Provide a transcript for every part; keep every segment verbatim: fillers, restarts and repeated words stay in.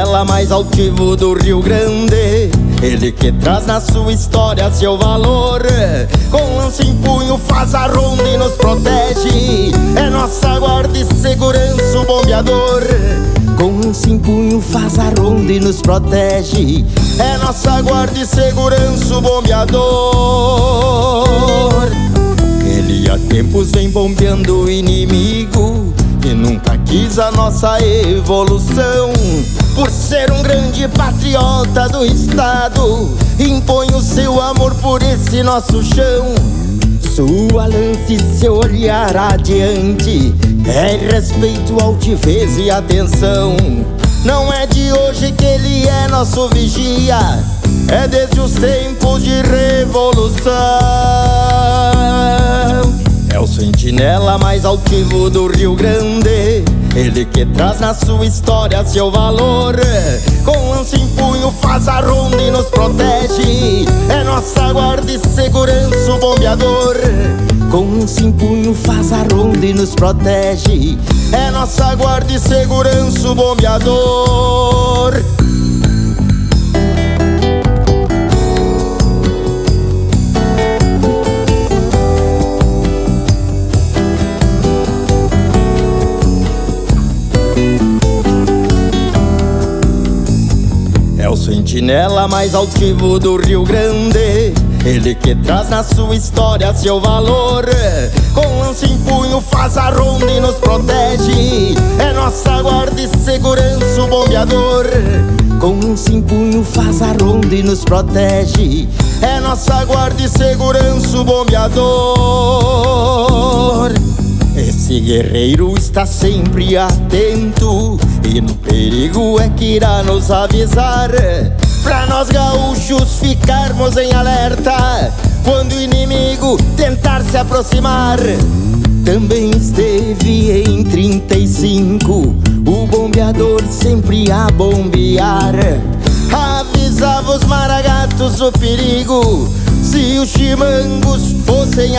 sentinela mais altivo do Rio Grande, ele que traz na sua história seu valor. Com lança em punho faz a ronda e nos protege, é nossa guarda e segurança o bombeador. Com lança em punho faz a ronda e nos protege, é nossa guarda e segurança o bombeador. Ele há tempos vem bombeando o inimigo e nunca quis a nossa evolução. Por ser um grande patriota do estado, impõe o seu amor por esse nosso chão. Sua lança e seu olhar adiante é respeito, altivez e atenção. Não é de hoje que ele é nosso vigia, é desde os tempos de revolução. É o sentinela mais altivo do Rio Grande, ele que traz na sua história seu valor. Com lança em punho faz a ronda e nos protege, é nossa guarda e segurança o bombeador. Com lança em punho faz a ronda e nos protege, é nossa guarda e segurança o bombeador. É o sentinela mais altivo do Rio Grande, ele que traz na sua história seu valor. Com lança em punho faz a ronda e nos protege, é nossa guarda e segurança o bombeador. Com lança em punho faz a ronda e nos protege, é nossa guarda e segurança o bombeador. Esse guerreiro está sempre atento e no perigo é que irá nos avisar, pra nós gaúchos ficarmos em alerta quando o inimigo tentar se aproximar. Também esteve em trinta e cinco o bombeador sempre a bombear, avisava os maragatos o perigo se os chimangos fossem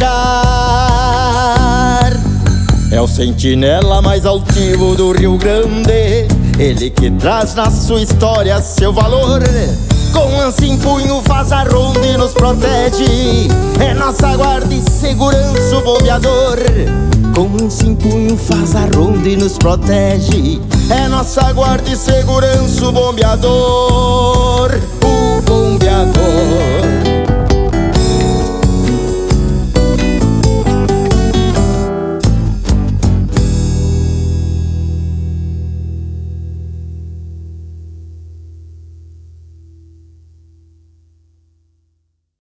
atacar. É o sentinela mais altivo do Rio Grande, ele que traz na sua história seu valor. Com lança em punho faz a ronda e nos protege, é nossa guarda e segurança o bombeador. Com lança em punho faz a ronda e nos protege, é nossa guarda e segurança o bombeador.